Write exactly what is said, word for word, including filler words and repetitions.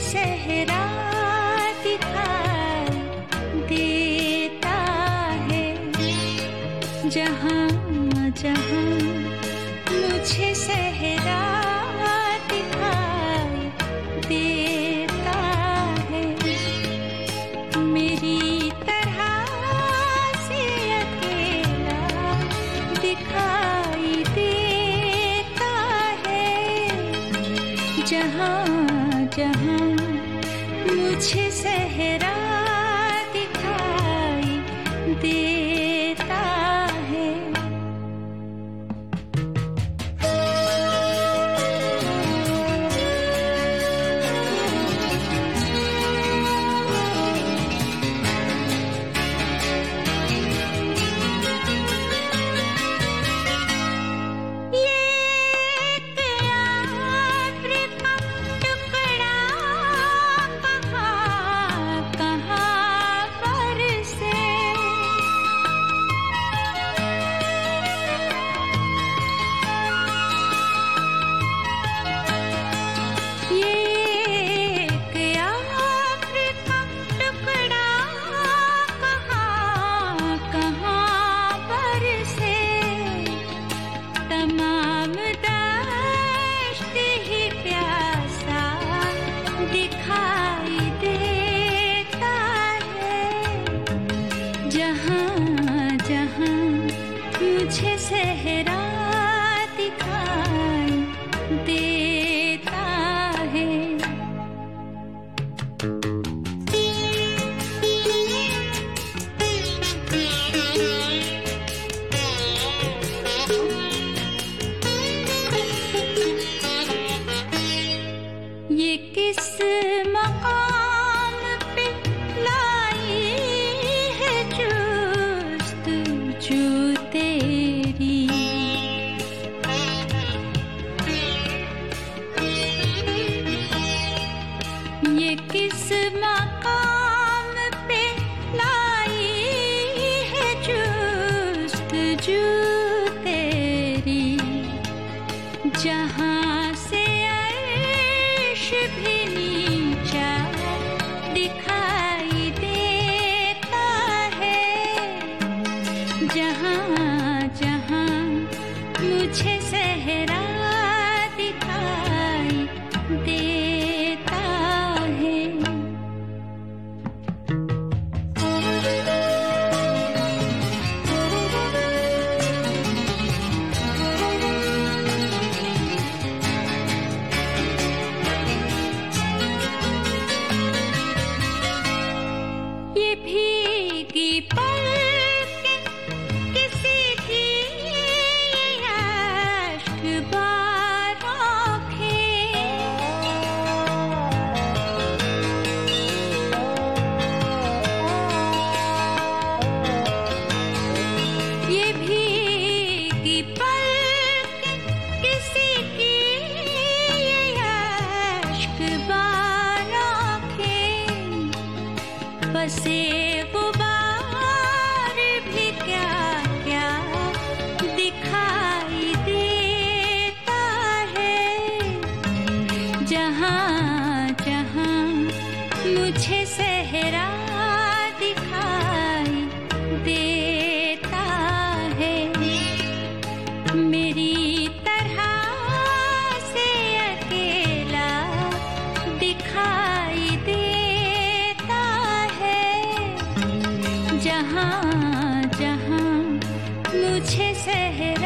सहरा दिखाई देता है। जहाँ जहाँ मुझे सहरा दिखाई देता है, मेरी तरह से अकेला दिखाई देता है। जहाँ जहाँ मुझे सहरा दिखाई देता है। तमाम दश्त ही प्यासा दिखाई देता है। जहाँ जहाँ मुझे सहरा दिखाई देता है। ये किस मकाम पे लाई है जुस्तजू तेरी। ये किस मकाम पे लाई है जुस्तजू तेरी, जहाँ से भी नीचा दिखाई देता है। जहाँ जहाँ मुझे सहरा दिखाई देता है। ये भीगी पलकें किसी की अश्क बार आँखें। ये भीगी पलकें किसी की अश्क बार आँखें। बसे गुबार भी क्या क्या दिखाई देता है। जहाँ जहाँ मुझे सहरा दिखाई देता है, मेरी तरह से अकेला दिखाई देता है। जहाँ जहाँ मुझे सहरा